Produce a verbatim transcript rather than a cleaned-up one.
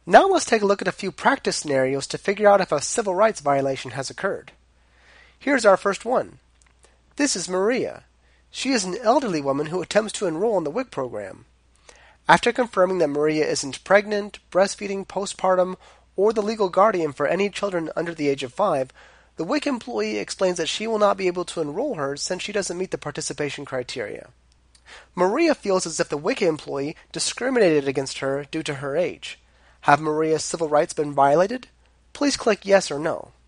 Now let's take a look at a few practice scenarios to figure out if a civil rights violation has occurred. Here's our first one. This is Maria. She is an elderly woman who attempts to enroll in the W I C program. After confirming that Maria isn't pregnant, breastfeeding, postpartum, or the legal guardian for any children under the age of five, the W I C employee explains that she will not be able to enroll her since she doesn't meet the participation criteria. Maria feels as if the W I C employee discriminated against her due to her age. Have Maria's civil rights been violated? Please click yes or no.